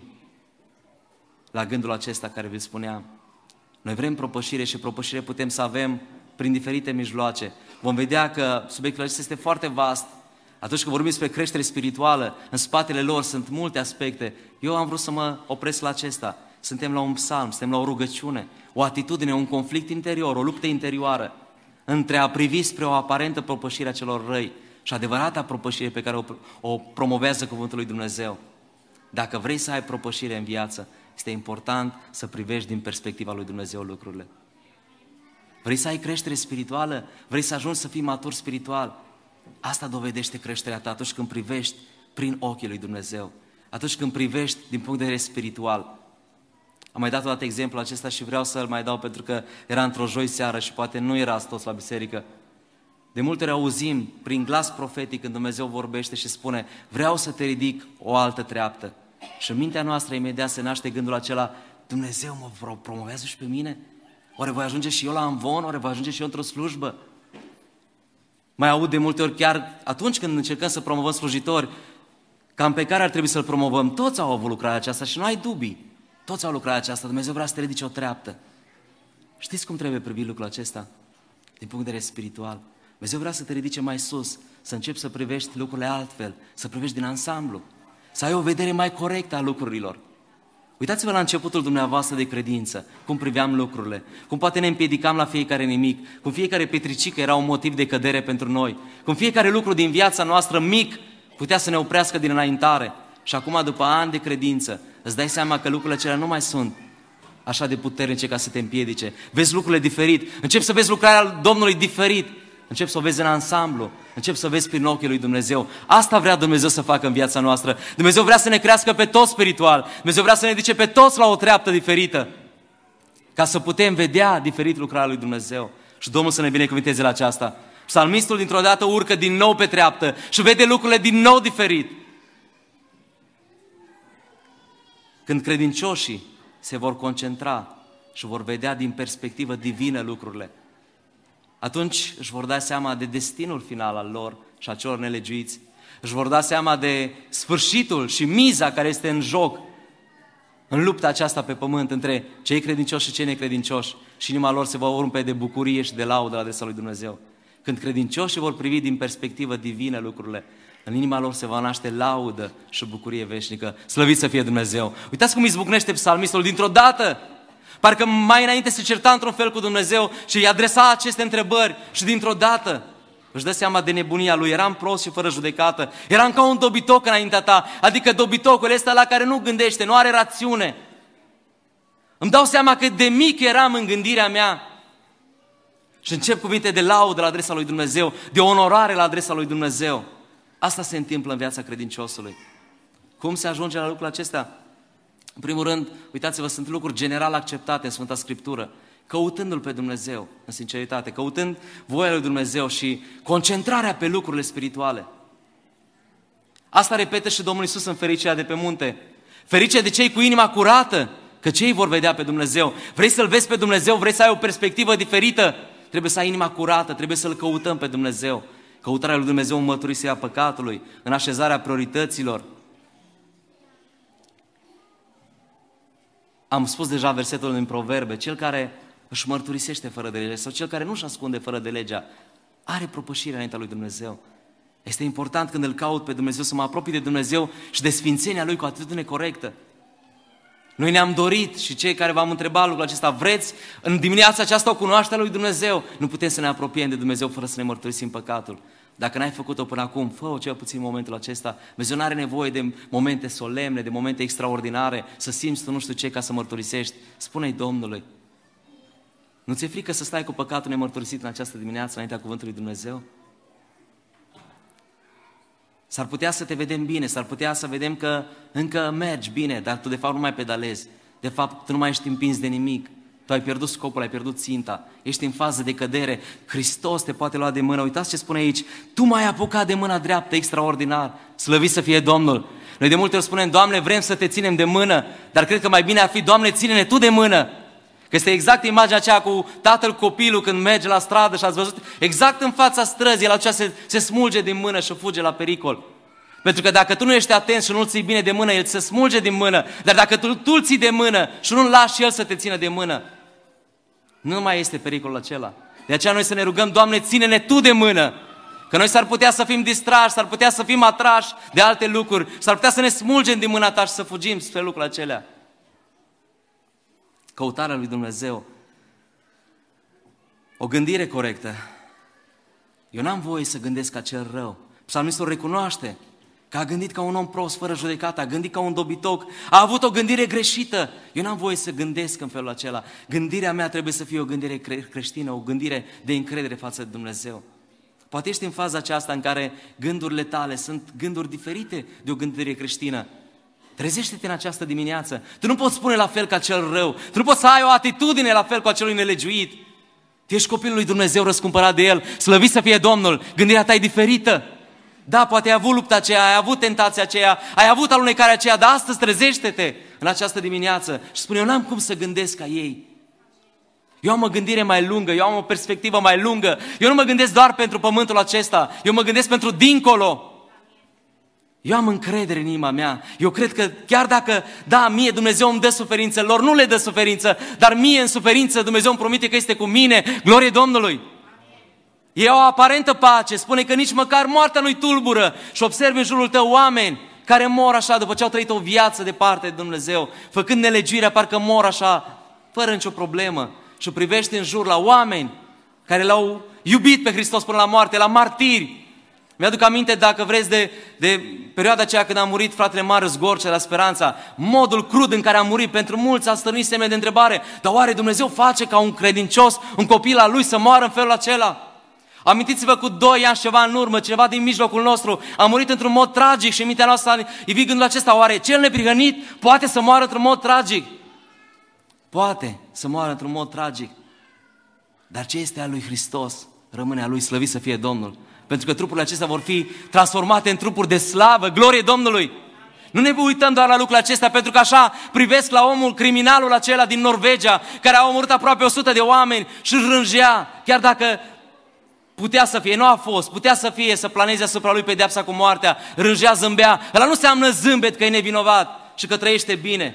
la gândul acesta care vi-l spuneam. Noi vrem propășire și propășire putem să avem prin diferite mijloace. Vom vedea că subiectul acesta este foarte vast. Atunci când vorbim despre creștere spirituală, în spatele lor sunt multe aspecte. Eu am vrut să mă opresc la acesta. Suntem la un psalm, suntem la o rugăciune, o atitudine, un conflict interior, o luptă interioară între a privi spre o aparentă propășire a celor răi și adevărata propășire pe care o promovează Cuvântul lui Dumnezeu. Dacă vrei să ai propășire în viață, este important să privești din perspectiva lui Dumnezeu lucrurile. Vrei să ai creștere spirituală? Vrei să ajungi să fii matur spiritual? Asta dovedește creșterea ta atunci când privești prin ochii lui Dumnezeu. Atunci când privești din punct de vedere spiritual. Am mai dat o dată exemplul acesta și vreau să-l mai dau pentru că era într-o joi seară și poate nu erați toți la biserică. De multe ori auzim prin glas profetic când Dumnezeu vorbește și spune: vreau să te ridic o altă treaptă. Și în mintea noastră imediat se naște gândul acela: Dumnezeu mă promovează și pe mine? Oare voi ajunge și eu la amvon? Oare voi ajunge și eu într-o slujbă? Mai aud de multe ori, chiar atunci când încercăm să promovăm slujitori, cam pe care ar trebui să-l promovăm. Toți au avut lucrarea aceasta și nu ai dubii. Toți au lucrarea aceasta. Dumnezeu vrea să te ridice o treaptă. Știți cum trebuie privit lucrul acesta? Din punct de vedere spiritual. Dumnezeu vrea să te ridice mai sus, să începi să privești lucrurile altfel, să privești din ansamblu, să ai o vedere mai corectă a lucrurilor. Uitați-vă la începutul dumneavoastră de credință, cum priveam lucrurile, cum poate ne împiedicam la fiecare nimic, cum fiecare petricică era un motiv de cădere pentru noi, cum fiecare lucru din viața noastră mic putea să ne oprească din înaintare. Și acum, după ani de credință, îți dai seama că lucrurile acelea nu mai sunt așa de puternice ca să te împiedice. Vezi lucrurile diferit, începi să vezi lucrarea Domnului diferit, începi să o vezi în ansamblu, începi să vezi prin ochii lui Dumnezeu. Asta vrea Dumnezeu să facă în viața noastră. Dumnezeu vrea să ne crească pe toți spiritual. Dumnezeu vrea să ne ridice pe toți la o treaptă diferită, ca să putem vedea diferit lucrarea lui Dumnezeu. Și Domnul să ne binecuvinteze la aceasta. Psalmistul dintr-o dată urcă din nou pe treaptă și vede lucrurile din nou diferit. Când credincioșii se vor concentra și vor vedea din perspectivă divină lucrurile, atunci își vor da seama de destinul final al lor și a celor nelegiuiți. Își vor da seama de sfârșitul și miza care este în joc în lupta aceasta pe pământ între cei credincioși și cei necredincioși. Și inima lor se va umple de bucurie și de laudă la adresa lui Dumnezeu. Când credincioșii vor privi din perspectivă divină lucrurile, în inima lor se va naște laudă și bucurie veșnică. Slăvit să fie Dumnezeu! Uitați cum izbucnește psalmistul dintr-o dată! Parcă mai înainte se certa într-un fel cu Dumnezeu și îi adresa aceste întrebări și dintr-o dată își dă seama de nebunia lui. Eram prost și fără judecată. Eram ca un dobitoc înaintea ta. Adică dobitocul ăsta la care nu gândește, nu are rațiune. Îmi dau seama cât de mic eram în gândirea mea. Și încep cuvinte de laudă la adresa lui Dumnezeu, de onorare la adresa lui Dumnezeu. Asta se întâmplă în viața credinciosului. Cum se ajunge la lucrul acesta? În primul rând, uitați-vă, sunt lucruri general acceptate în Sfânta Scriptură. Căutându-L pe Dumnezeu, în sinceritate, căutând voia lui Dumnezeu și concentrarea pe lucrurile spirituale. Asta repetă și Domnul Iisus în fericirea de pe munte. Ferice de cei cu inima curată, că cei vor vedea pe Dumnezeu. Vrei să-L vezi pe Dumnezeu, vrei să ai o perspectivă diferită, trebuie să ai inima curată, trebuie să-L căutăm pe Dumnezeu. Căutarea lui Dumnezeu în mărturisirea păcatului, în așezarea priorităților. Am spus deja versetul din Proverbe, cel care își mărturisește fără de lege sau cel care nu-și ascunde fără de legea, are propășire înaintea lui Dumnezeu. Este important când îl caut pe Dumnezeu să mă apropii de Dumnezeu și de sfințenia Lui cu atitudine corectă. Noi ne-am dorit și cei care v-am întrebat lucrul acesta, vreți în dimineața aceasta o cunoaștere a lui Dumnezeu? Nu putem să ne apropiem de Dumnezeu fără să ne mărturisim păcatul. Dacă n-ai făcut-o până acum, fă-o cel puțin în momentul acesta. Dumnezeu nu are nevoie de momente solemne, de momente extraordinare, să simți tu nu știu ce ca să mărturisești. Spune-i Domnului. Nu ți-e frică să stai cu păcatul nemărturisit în această dimineață înaintea cuvântului Dumnezeu? S-ar putea să te vedem bine, s-ar putea să vedem că încă mergi bine, dar tu de fapt nu mai pedalezi. De fapt, tu nu mai ești împins de nimic. Tu ai pierdut scopul, ai pierdut ținta. Ești în fază de cădere. Hristos te poate lua de mână. Uitați ce spune aici. Tu m-ai apucat de mâna dreaptă, extraordinar. Slăvit să fie Domnul. Noi de multe ori spunem, Doamne, vrem să te ținem de mână, dar cred că mai bine ar fi, Doamne, ține-ne Tu de mână. Că este exact imaginea aceea cu tatăl copilul când merge la stradă și ați văzut, exact în fața străzii, el aceea se smulge din mână și fuge la pericol. Pentru că dacă tu nu ești atent și nu-l ții bine de mână, el se smulge din mână. Dar dacă tu îl ții de mână și nu-l lași el să te țină de mână, nu mai este pericolul acela. De aceea noi să ne rugăm, Doamne, ține-ne Tu de mână. Că noi s-ar putea să fim distrași, s-ar putea să fim atrași de alte lucruri, s-ar putea să ne smulgem din mâna Ta și să fugim spre lucrurile acelea. Căutarea lui Dumnezeu. O gândire corectă. Eu n-am voie să gândesc ca cel rău. Psalmistul recunoaște că a gândit ca un om prost, fără judecată, a gândit ca un dobitoc, a avut o gândire greșită. Eu n-am voie să gândesc în felul acela. Gândirea mea trebuie să fie o gândire creștină, o gândire de încredere față de Dumnezeu. Poate ești în faza aceasta în care gândurile tale sunt gânduri diferite de o gândire creștină. Trezește-te în această dimineață. Tu nu poți spune la fel ca cel rău. Tu nu poți să ai o atitudine la fel cu acelui nelegiuit. Tu ești copilul lui Dumnezeu răscumpărat de El. Slăvit să fie Domnul. Gândirea ta e diferită. Da, poate ai avut lupta aceea, ai avut tentația aceea, ai avut alunecarea aceea, dar astăzi trezește-te în această dimineață și spune, eu n-am cum să gândesc ca ei. Eu am o gândire mai lungă, eu am o perspectivă mai lungă. Eu nu mă gândesc doar pentru pământul acesta, eu mă gândesc pentru dincolo. Eu am încredere în inima mea. Eu cred că chiar dacă, da, mie Dumnezeu îmi dă suferință, lor nu le dă suferință, dar mie în suferință Dumnezeu îmi promite că este cu mine. Glorie Domnului! E o aparentă pace, spune că nici măcar moartea nu-i tulbură și observi în jurul tău oameni care mor așa după ce au trăit o viață departe de Dumnezeu, făcând nelegiuirea, parcă mor așa, fără nicio problemă. Și privești în jur la oameni care l-au iubit pe Hristos până la moarte, la martiri. Mi-aduc aminte, dacă vreți, de perioada aceea când a murit fratele Marius Gorcea la Speranța, modul crud în care a murit, pentru mulți a stârnit semne de întrebare, dar oare Dumnezeu face ca un credincios, un copil al lui să moară în felul acela? Amintiți-vă cu 2 ani ceva în urmă, cineva din mijlocul nostru a murit într-un mod tragic și în mintea noastră a ivit gândul acesta, oare cel neprihănit poate să moară într-un mod tragic? Poate să moară într-un mod tragic, dar ce este al lui Hristos rămâne al lui, slăvit să fie Domnul. Pentru că trupurile acestea vor fi transformate în trupuri de slavă, glorie Domnului. Nu ne uităm doar la lucrurile acestea, pentru că așa privesc la omul, criminalul acela din Norvegia, care a omorât aproape 100 de oameni și rângea, chiar dacă putea să fie, nu a fost, putea să fie, să planeze asupra lui pedeapsa cu moartea, rângea, zâmbea. Ăla nu înseamnă zâmbet că e nevinovat și că trăiește bine.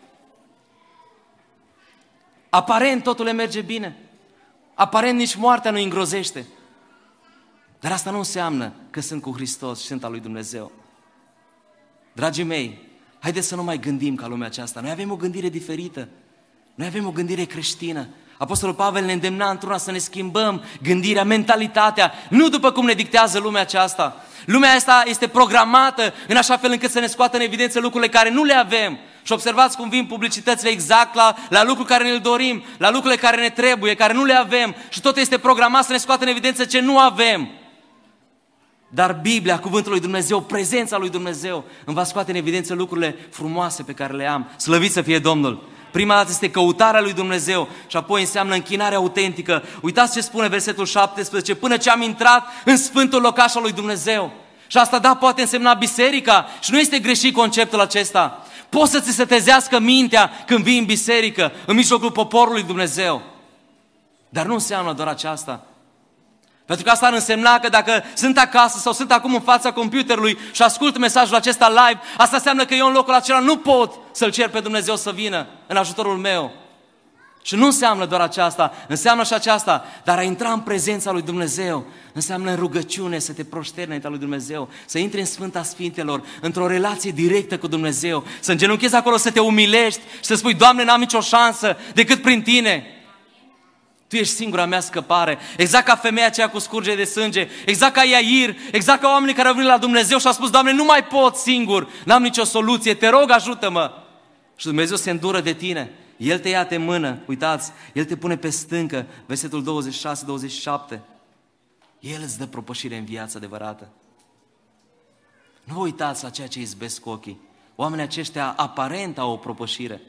Aparent totul le merge bine. Aparent nici moartea nu îi îngrozește. Dar asta nu înseamnă că sunt cu Hristos și sunt al lui Dumnezeu. Dragii mei, haideți să nu mai gândim ca lumea aceasta. Noi avem o gândire diferită. Noi avem o gândire creștină. Apostolul Pavel ne îndemna într-una să ne schimbăm gândirea, mentalitatea, nu după cum ne dictează lumea aceasta. Lumea asta este programată în așa fel încât să ne scoată în evidență lucrurile care nu le avem. Și observați cum vin publicitățile exact la lucruri care ne-l dorim, la lucrurile care ne trebuie, care nu le avem. Și tot este programat să ne scoată în evidență ce nu avem. Dar Biblia, cuvântul lui Dumnezeu, prezența lui Dumnezeu îmi va scoate în evidență lucrurile frumoase pe care le am. Slăvit să fie Domnul! Prima dată este căutarea lui Dumnezeu și apoi înseamnă închinarea autentică. Uitați ce spune versetul 17, până ce am intrat în sfântul locaș al lui Dumnezeu. Și asta, da, poate însemna biserica și nu este greșit conceptul acesta. Poți să ți se trezească mintea când vii în biserică, în mijlocul poporului Dumnezeu. Dar nu înseamnă doar aceasta. Pentru că asta ar însemna că dacă sunt acasă sau sunt acum în fața computerului și ascult mesajul acesta live, asta înseamnă că eu în locul acela nu pot să-L cer pe Dumnezeu să vină în ajutorul meu. Și nu înseamnă doar aceasta, înseamnă și aceasta, dar a intra în prezența lui Dumnezeu înseamnă în rugăciune să te proșterni înaintea lui Dumnezeu, să intri în Sfânta Sfintelor, într-o relație directă cu Dumnezeu, să îngenunchezi acolo, să te umilești și să spui, Doamne, n-am nicio șansă decât prin Tine. Tu ești singura mea scăpare, exact ca femeia aceea cu scurgere de sânge, exact ca Iair, exact ca oamenii care au venit la Dumnezeu și au spus, Doamne, nu mai pot singur, n-am nicio soluție, te rog, ajută-mă. Și Dumnezeu se îndură de tine. El te ia de mână, uitați, El te pune pe stâncă, versetul 26-27. El îți dă propășire în viața adevărată. Nu vă uitați la ceea ce izbesc cu ochii. Oamenii aceștia aparent au o propășire.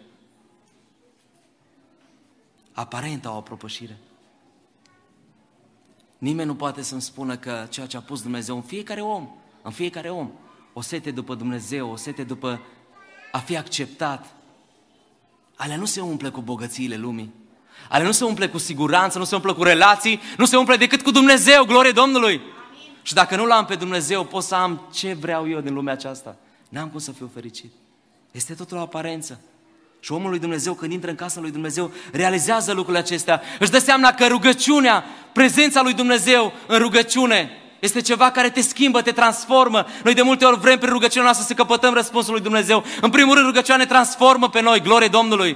Aparent au o propășire. Nimeni nu poate să-mi spună că ceea ce a pus Dumnezeu în fiecare om, o sete după Dumnezeu, o sete după a fi acceptat. Alea nu se umple cu bogățiile lumii. Alea nu se umple cu siguranță, nu se umple cu relații, nu se umple decât cu Dumnezeu, glorie Domnului. Amin. Și dacă nu l-am pe Dumnezeu, pot să am ce vreau eu din lumea aceasta. N-am cum să fiu fericit. Este totul o aparență. Și omul lui Dumnezeu, când intră în casa lui Dumnezeu, realizează lucrurile acestea. Își dă seama că rugăciunea, prezența lui Dumnezeu în rugăciune, este ceva care te schimbă, te transformă. Noi de multe ori vrem prin rugăciunea noastră să căpătăm răspunsul lui Dumnezeu. În primul rând, rugăciunea ne transformă pe noi, glorie Domnului.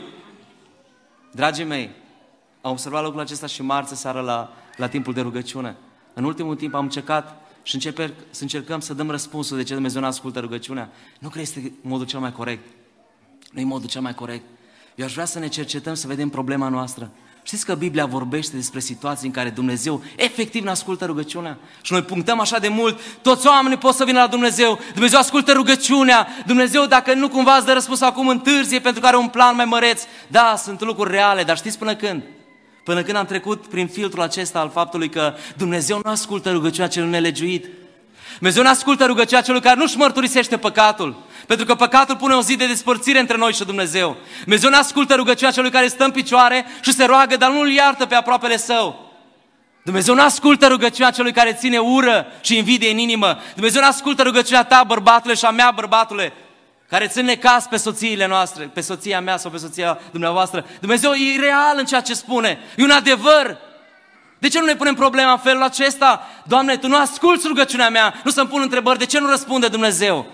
Dragii mei, am observat lucrul acesta și marți seară la timpul de rugăciune. În ultimul timp am încercat și încercăm să dăm răspunsul de ce Dumnezeu nu ascultă rugăciunea. Nu cred că este modul cel mai corect. Nu e modul cel mai corect. Eu aș vrea să ne cercetăm, să vedem problema noastră. Știți că Biblia vorbește despre situații în care Dumnezeu efectiv ne ascultă rugăciunea? Și noi punctăm așa de mult, toți oamenii pot să vină la Dumnezeu, Dumnezeu ascultă rugăciunea, Dumnezeu dacă nu cumva îți dă răspuns acum întârzie pentru că are un plan mai măreț. Da, sunt lucruri reale, dar știți până când? Până când am trecut prin filtrul acesta al faptului că Dumnezeu nu ascultă rugăciunea celui nelegiuit. Dumnezeu nu ascultă rugăciunea celui care nu-și mărturisește păcatul. Pentru că păcatul pune o zi de despărțire între noi și Dumnezeu. Dumnezeu nu ascultă rugăciunea celui care stă în picioare și se roagă, dar nu-l iartă pe aproapele său. Dumnezeu nu ascultă rugăciunea celui care ține ură și invidie în inimă. Dumnezeu nu ascultă rugăciunea ta, bărbatule, și a mea, bărbatule, care țin necaz pe soțiile noastre, pe soția mea sau pe soția dumneavoastră. Dumnezeu e real în ceea ce spune. E un adevăr. De ce nu ne punem problema în felul acesta? Doamne, Tu nu asculți rugăciunea mea, nu să-mi pun întrebări, de ce nu răspunde Dumnezeu?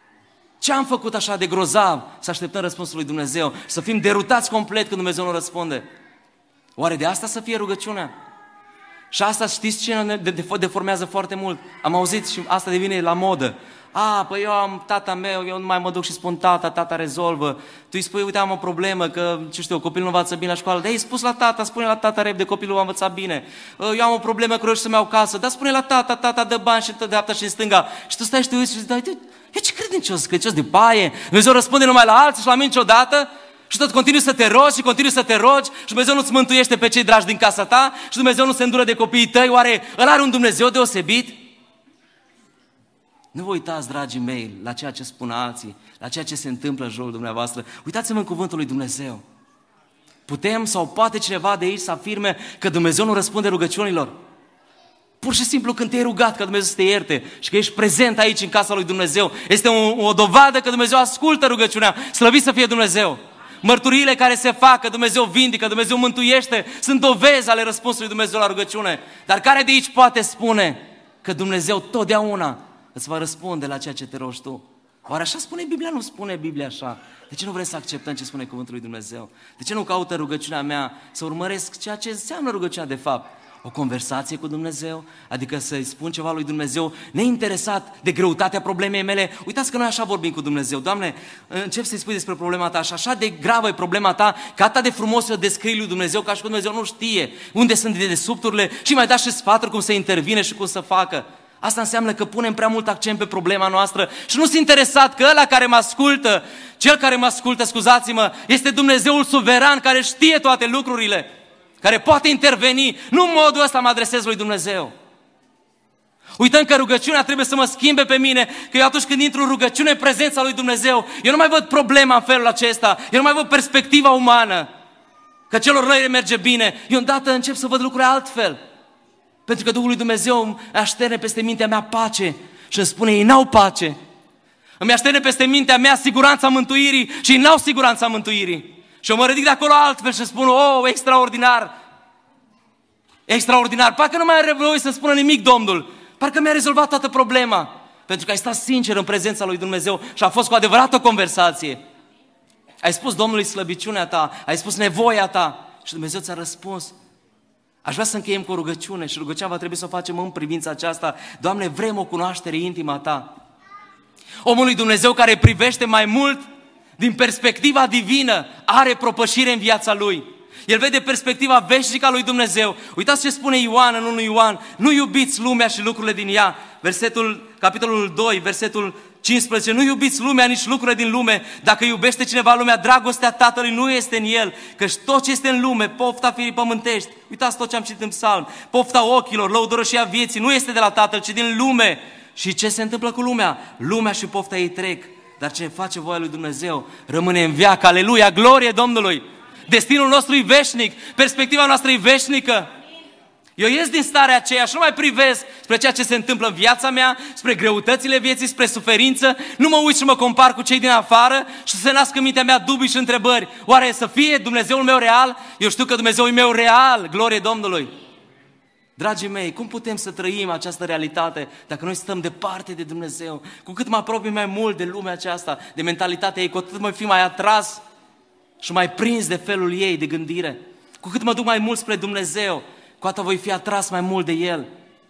Ce am făcut așa de grozav să așteptăm răspunsul lui Dumnezeu, să fim derutați complet când Dumnezeu nu răspunde? Oare de asta să fie rugăciunea? Și asta știți ce ne deformează foarte mult? Am auzit și asta devine la modă. Păi eu am tata meu, eu nu mai mă duc și spun tata rezolvă. Tu îi spui, uite, am o problemă, că, ce știu, copilul nu învață bine la școală. Dar ei spus la tata, spune la tata repede, copilul va învăța bine. Eu am o problemă, că reuși să-mi iau casă. Dar spune la tata, dă bani și în dreapta și în stânga. Și tu stai și te uiți și zici, eu ce credincios de paie? Dumnezeu răspunde numai la alții și la mine niciodată? Și tot continui să te rogi și continui să te rogi și Dumnezeu nu-ți mântuiește pe cei dragi din casa ta și Dumnezeu nu se îndură de copiii tăi. Oare ăla are un Dumnezeu deosebit? Nu vă uitați, dragii mei, la ceea ce spun alții, la ceea ce se întâmplă în jurul dumneavoastră. Uitați-vă în cuvântul lui Dumnezeu. Putem sau poate cineva de aici să afirme că Dumnezeu nu răspunde rugăciunilor? Pur și simplu când te-ai rugat ca Dumnezeu să te ierte și că ești prezent aici în casa lui Dumnezeu, este o dovadă că Dumnezeu ascultă rugăciunea, slăvit să fie Dumnezeu. Mărturiile care se fac, că Dumnezeu vindică, Dumnezeu mântuiește, sunt dovezi ale răspunsului Dumnezeu la rugăciune. Dar care de aici poate spune că Dumnezeu totdeauna îți va răspunde la ceea ce te rogi tu? Oare așa spune Biblia? Nu spune Biblia așa. De ce nu vrem să acceptăm ce spune cuvântul lui Dumnezeu? De ce nu caută rugăciunea mea să urmăresc ceea ce înseamnă rugăciunea de fapt? O conversație cu Dumnezeu, adică să-i spun ceva lui Dumnezeu, neinteresat de greutatea problemei mele. Uitați că noi așa vorbim cu Dumnezeu. Doamne, încep să-i spui despre problema ta și așa de gravă e problema ta, că atât de frumos o descrii lui Dumnezeu, ca și cum Dumnezeu nu știe unde sunt dedesubturile și mai da și sfaturi cum să intervine și cum să facă. Asta înseamnă că punem prea mult accent pe problema noastră și nu sunt interesat că ăla care mă ascultă, cel care mă ascultă, scuzați-mă, este Dumnezeul suveran care știe toate lucrurile, care poate interveni. Nu în modul ăsta mă adresez lui Dumnezeu. Uităm că rugăciunea trebuie să mă schimbe pe mine, că eu atunci când intru în rugăciune în prezența lui Dumnezeu, eu nu mai văd problema în felul acesta, eu nu mai văd perspectiva umană, că celor răi le merge bine. Eu îndată încep să văd lucrurile altfel. Pentru că Duhul lui Dumnezeu îmi așterne peste mintea mea pace și îmi spune, ei n-au pace. Îmi așterne peste mintea mea siguranța mântuirii și ei n-au siguranța mântuirii. Și eu mă ridic de acolo altfel și spun, oh, extraordinar! Extraordinar! Parcă nu mai are voie să spună nimic Domnul. Parcă mi-a rezolvat toată problema. Pentru că ai stat sincer în prezența lui Dumnezeu și a fost cu adevărat o conversație. Ai spus Domnului slăbiciunea ta, ai spus nevoia ta și Dumnezeu ți-a răspuns. Aș vrea să încheiem cu o rugăciune și rugăciunea va trebui să o facem în privința aceasta. Doamne, vrem o cunoaștere intimă a ta. Omul lui Dumnezeu care privește mai mult din perspectiva divină are propășire în viața lui. El vede perspectiva veșnică a lui Dumnezeu. Uitați ce spune Ioan în 1 Ioan. Nu iubiți lumea și lucrurile din ea. Capitolul 2, versetul 15. Nu iubiți lumea, nici lucrurile din lume. Dacă iubește cineva lumea, dragostea Tatălui nu este în el. Căci tot ce este în lume, pofta firii pământești. Uitați tot ce am citit în psalm. Pofta ochilor, lăudărășia vieții nu este de la Tatăl, ci din lume. Și ce se întâmplă cu lumea? Lumea și pofta ei trec. Dar ce face voia lui Dumnezeu rămâne în veac. Aleluia, glorie Domnului! Destinul nostru e veșnic, perspectiva noastră e veșnică. Eu ies din starea aceea și nu mai privesc spre ceea ce se întâmplă în viața mea, spre greutățile vieții, spre suferință. Nu mă uit și mă compar cu cei din afară și să se nască în mintea mea dubii și întrebări. Oare să fie Dumnezeul meu real? Eu știu că Dumnezeul meu real, glorie Domnului. Dragii mei, cum putem să trăim această realitate dacă noi stăm departe de Dumnezeu? Cu cât mă apropii mai mult de lumea aceasta, de mentalitatea ei, cu atât mă fi mai atras și mai prins de felul ei de gândire. Cu cât mă duc mai mult spre Dumnezeu, cu atât voi fi atras mai mult de El.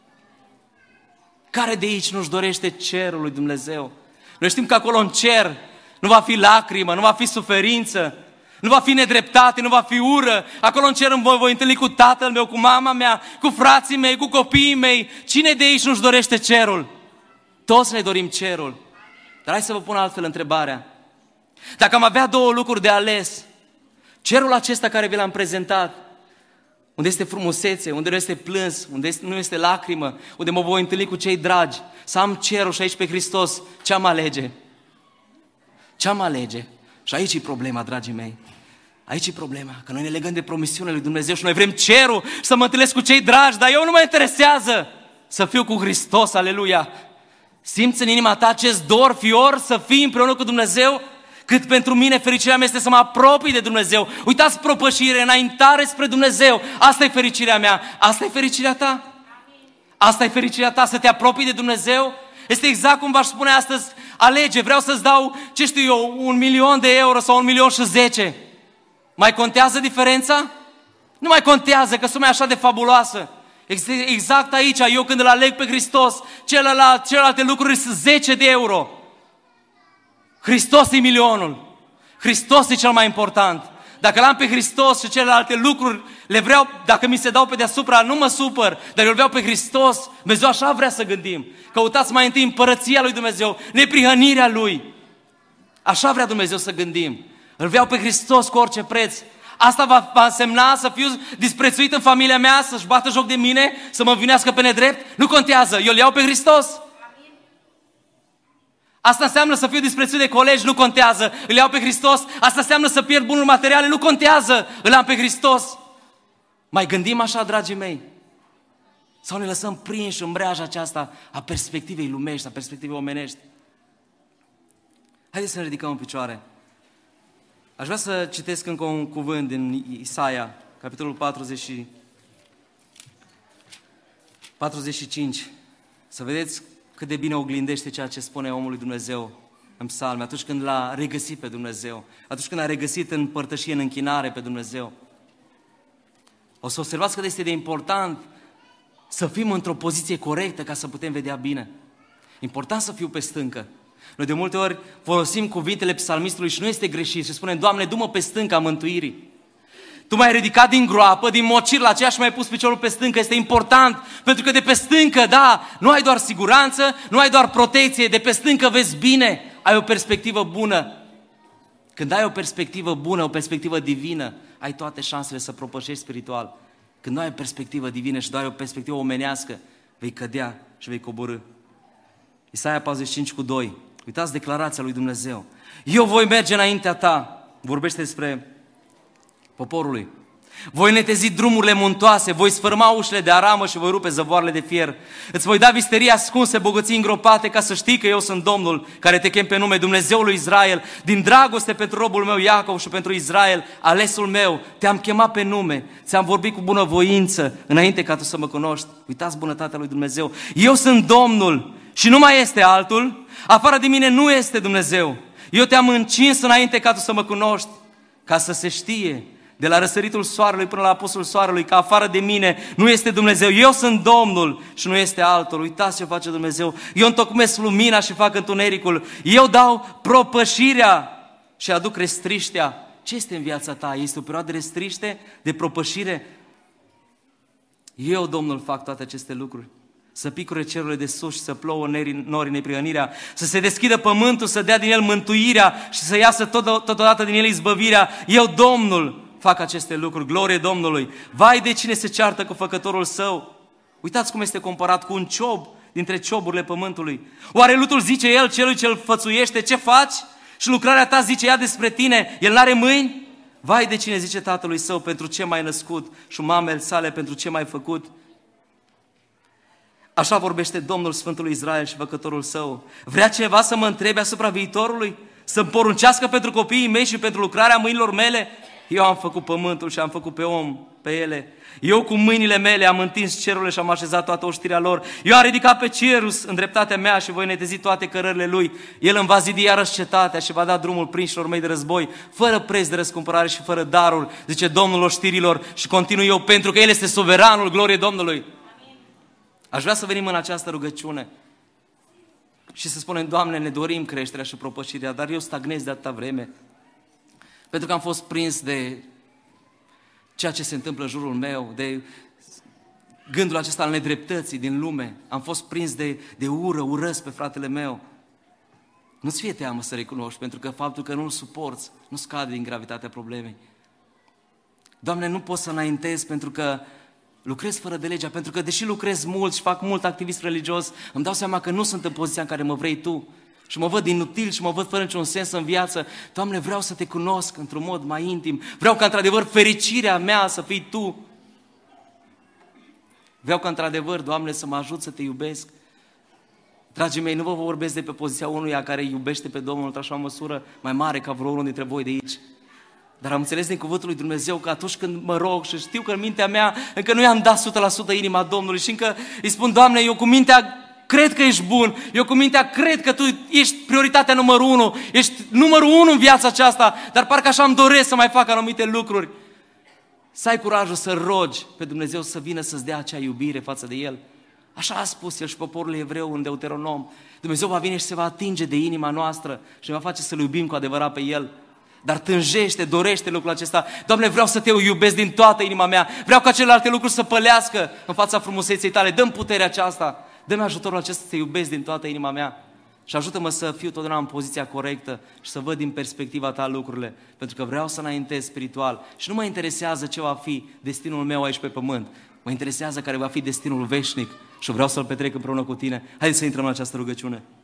Care de aici nu-și dorește cerul lui Dumnezeu? Noi știm că acolo în cer nu va fi lacrimă, nu va fi suferință, nu va fi nedreptate, nu va fi ură. Acolo în cer îmi voi întâlni cu tatăl meu, cu mama mea, cu frații mei, cu copiii mei. Cine de aici nu-și dorește cerul? Toți ne dorim cerul. Dar hai să vă pun altfel întrebarea. Dacă am avea două lucruri de ales, cerul acesta care vi l-am prezentat, unde este frumusețe, unde nu este plâns, unde nu este lacrimă, unde mă voi întâlni cu cei dragi, să am cerul și aici pe Hristos, ce am alege? Ce am alege? Și aici e problema, dragii mei. Aici e problema, că noi ne legăm de promisiunea lui Dumnezeu și noi vrem cerul, să mă întâlnesc cu cei dragi, dar eu nu mă interesează să fiu cu Hristos, aleluia. Simți în inima ta acest dor, fior, să fii împreună cu Dumnezeu? Cât pentru mine fericirea mea este să mă apropii de Dumnezeu. Uitați, propășire, înaintare spre Dumnezeu. Asta e fericirea mea. Asta e fericirea ta? Asta e fericirea ta, să te apropii de Dumnezeu? Este exact cum v-aș spune astăzi, alege, vreau să-ți dau, ce știu eu, 1.000.000 de euro sau 1.010.000. Mai contează diferența? Nu mai contează, că suma e așa de fabuloasă. Exact aici, eu când îl aleg pe Hristos, celelalte lucruri sunt 10 de euro. Hristos e milionul. Hristos e cel mai important. Dacă l-am pe Hristos și celelalte lucruri le vreau, dacă mi se dau pe deasupra, nu mă supăr, dar eu îl vreau pe Hristos. Dumnezeu așa vrea să gândim. Căutați mai întâi împărăția lui Dumnezeu, neprihănirea Lui. Așa vrea Dumnezeu să gândim. Îl vreau pe Hristos cu orice preț. Asta va însemna să fiu disprețuit în familia mea, să-și bată joc de mine, să mă învinească pe nedrept? Nu contează, eu îl iau pe Hristos. Asta înseamnă să fiu disprețuit de colegi, nu contează, îl iau pe Hristos. Asta înseamnă să pierd bunuri materiale, nu contează, îl am pe Hristos. Mai gândim așa, dragii mei? Sau ne lăsăm prinși în breaja aceasta a perspectivei lumești, a perspectivei omenești? Haideți să ne ridicăm în picioare. Aș vrea să citesc încă un cuvânt din Isaia, capitolul 45. Să vedeți cât de bine oglindește ceea ce spune omul lui Dumnezeu în psalme, atunci când l-a regăsit pe Dumnezeu, atunci când a regăsit în părtășie, în închinare pe Dumnezeu. O să observați cât este de important să fim într-o poziție corectă ca să putem vedea bine. Important să fiu pe stâncă. Noi de multe ori folosim cuvintele psalmistului și nu este greșit și spunem, Doamne, du-mă pe stânca mântuirii. Tu m-ai ridicat din groapă, din mocir la aceea și mi-ai pus piciorul pe stâncă. Este important, pentru că de pe stâncă, da, nu ai doar siguranță, nu ai doar protecție, de pe stâncă vezi bine, ai o perspectivă bună. Când ai o perspectivă bună, o perspectivă divină, ai toate șansele să propășești spiritual. Când nu ai o perspectivă divină și doar ai o perspectivă omenească, vei cădea și vei coborî. Isaia 45:2. Uitați declarația lui Dumnezeu. Eu voi merge înaintea ta. Vorbește despre poporului. Voi netezi drumurile muntoase, voi sfârma ușile de aramă și voi rupe zăvoarele de fier. Îți voi da visterii ascunse, bogății îngropate, ca să știi că eu sunt Domnul care te chem pe nume, Dumnezeul lui Israel. Din dragoste pentru robul meu Iacov și pentru Israel, alesul meu, te-am chemat pe nume, ți-am vorbit cu bunăvoință înainte ca tu să mă cunoști. Uitați bunătatea lui Dumnezeu. Eu sunt Domnul și nu mai este altul. Afară de mine nu este Dumnezeu. Eu te-am încins înainte ca tu să mă cunoști, ca să se știe de la răsăritul soarelui până la apusul soarelui, că afară de mine nu este Dumnezeu. Eu sunt Domnul și nu este altul. Uitați ce face Dumnezeu. Eu întocmesc lumina și fac întunericul. Eu dau propășirea și aduc restriștea. Ce este în viața ta? Este o perioadă de restriște, de propășire? Eu, Domnul, fac toate aceste lucruri. Să picure cerurile de sus și să plouă norii neprihănirea, să se deschidă pământul, să dea din el mântuirea și să iasă totodată din el izbăvirea. Eu, Domnul, fac aceste lucruri, glorie Domnului. Vai de cine se ceartă cu făcătorul său. Uitați cum este comparat cu un ciob dintre cioburile pământului. Oare lutul zice el celui ce îl fățuiește, ce faci? Și lucrarea ta zice ea despre tine, el n-are mâini? Vai de cine zice tatălui său, pentru ce m-ai născut, și mamele sale, pentru ce m-ai făcut? Așa vorbește Domnul Sfântul Israel și făcătorul său. Vrea cineva să mă întrebe asupra viitorului? Să-mi poruncească pentru copiii mei și pentru lucrarea mâinilor mele? Eu am făcut pământul și am făcut pe om, pe ele. Eu cu mâinile mele am întins cerurile și am așezat toată oștirea lor. Eu am ridicat pe cerus în dreptatea mea și voi netezi toate cărările lui. El îmi va zidi iarăși cetatea și va da drumul prinșilor mei de război, fără preț de răscumpărare și fără darul, zice Domnul oștirilor, și continui eu, pentru că El este suveranul, glorie Domnului. Aș vrea să venim în această rugăciune și să spunem, Doamne, ne dorim creșterea și propășirea, dar eu stagnez de atâta vreme, pentru că am fost prins de ceea ce se întâmplă în jurul meu, de gândul acesta al nedreptății din lume. Am fost prins de ură, urăsc pe fratele meu. Nu-ți fie teamă să recunoști, pentru că faptul că nu-l suporți nu scade din gravitatea problemei. Doamne, nu pot să înaintez pentru că lucrez fără de legea, pentru că deși lucrez mult și fac mult activism religios, îmi dau seama că nu sunt în poziția în care mă vrei Tu și mă văd inutil și mă văd fără niciun sens în viață. Doamne, vreau să Te cunosc într-un mod mai intim. Vreau ca într-adevăr fericirea mea să fii Tu. Vreau ca într-adevăr, Doamne, să mă ajut să Te iubesc. Dragii mei, nu vă vorbesc de pe poziția unuia care iubește pe Domnul într-așa măsură mai mare ca vreo unul dintre voi de aici. Dar am înțeles din cuvântul lui Dumnezeu că atunci când mă rog și știu că în mintea mea încă nu i-am dat 100% inima Domnului și încă îi spun, Doamne, eu cu mintea cred că ești bun, eu cu mintea cred că Tu ești prioritatea numărul 1, ești numărul 1 în viața aceasta, dar parcă așa îmi doresc să mai fac anumite lucruri. Să ai curajul să rogi pe Dumnezeu să vină să-ți dea acea iubire față de El. Așa a spus El și poporul evreu în Deuteronom. Dumnezeu va veni și se va atinge de inima noastră și ne va face să-L iubim cu adevărat pe El. Dar tânjește, dorește lucrul acesta. Doamne, vreau să Te iubesc din toată inima mea. Vreau ca celelalte lucruri să pălească în fața frumuseței Tale. Dă-mi puterea aceasta. Dă-mi ajutorul acesta să Te iubesc din toată inima mea. Și ajută-mă să fiu totdeauna în poziția corectă și să văd din perspectiva Ta lucrurile. Pentru că vreau să înaintez spiritual. Și nu mă interesează ce va fi destinul meu aici pe pământ. Mă interesează care va fi destinul veșnic și vreau să-l petrec împreună cu Tine. Haideți să intrăm în această rugăciune.